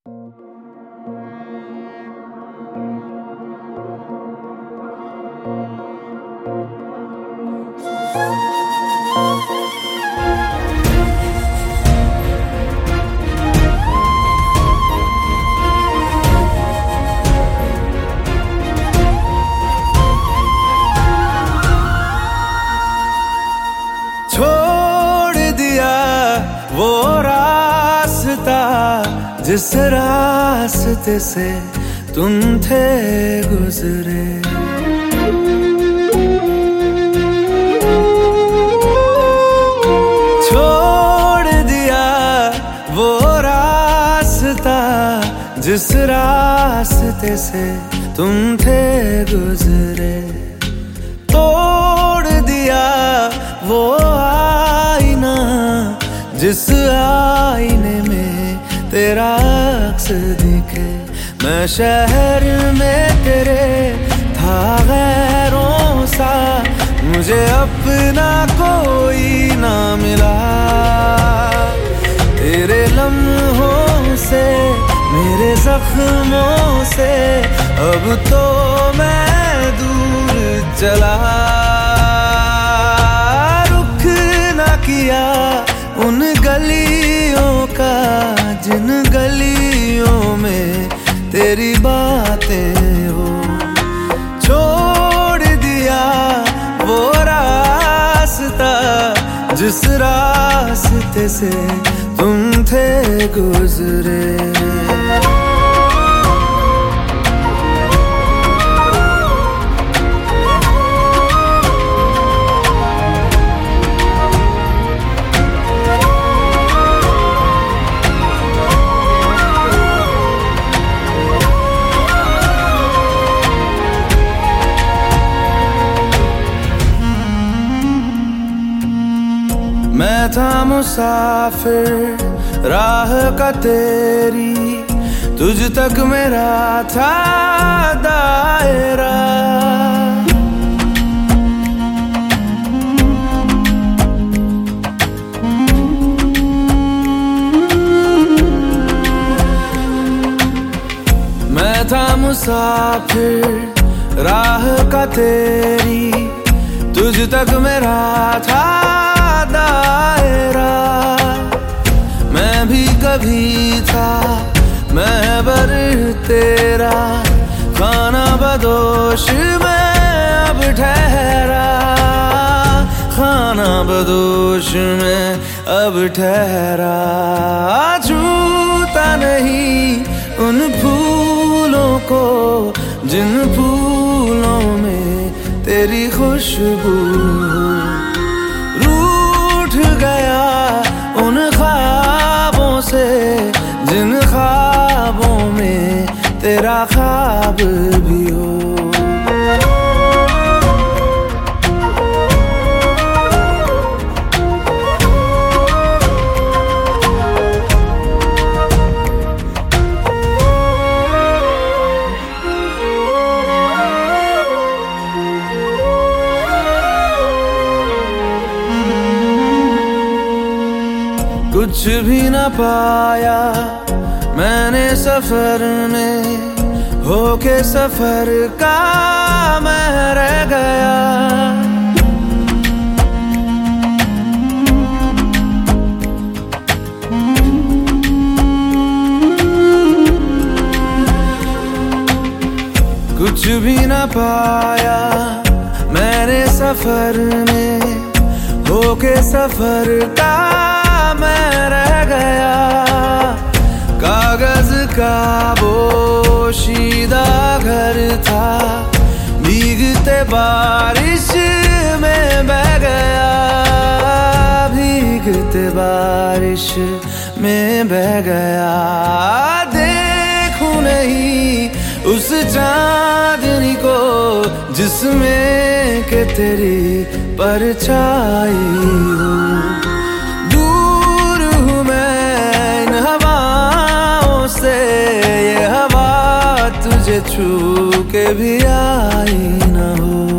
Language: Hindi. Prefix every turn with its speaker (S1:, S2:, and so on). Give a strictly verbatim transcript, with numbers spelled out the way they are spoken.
S1: वो रास्ता जिस रास्ते से तुम थे गुजरे, छोड़ दिया वो रास्ता जिस रास्ते से तुम थे गुजरे, तोड़ दिया वो आईना जिस आईने में तेरा अक्स दिखे। मैं शहर में तेरे था गैरों सा, मुझे अपना कोई ना मिला। तेरे लम्हों से मेरे जख्मों से अब तो मैं दूर चला। रुख ना किया उन गलियों का जिन गलियों में तेरी बातें हो, छोड़ दिया वो रास्ता जिस रास्ते से तुम थे गुजरे। मैं था मुसाफिर राह का तेरी, तुझ तक मेरा था दायरा। मैं था मुसाफिर राह का तेरी, तुझ तक मेरा था दायरा। मैं भी कभी था महबर तेरा, खाना बदोश में अब ठहरा, खाना बदोश में अब ठहरा। छूता नहीं उन फूलों को जिन फूलों में तेरी खुशबू, गया उन ख्वाबों से जिन ख्वाबों में तेरा ख्वाब भी हो। कुछ भी न पाया मैंने सफर में, होके सफर का मैं रह गया। कुछ भी न पाया मैंने सफर में, होके सफर का मैं रह गया। कागज का पोशीदा घर था, भीगते बारिश में बह गया, भीगते बारिश में बह गया। देखूं नहीं उस चांदनी को जिसमें के तेरी परछाई हो। ये हवा तुझे छू के भी आई न हो।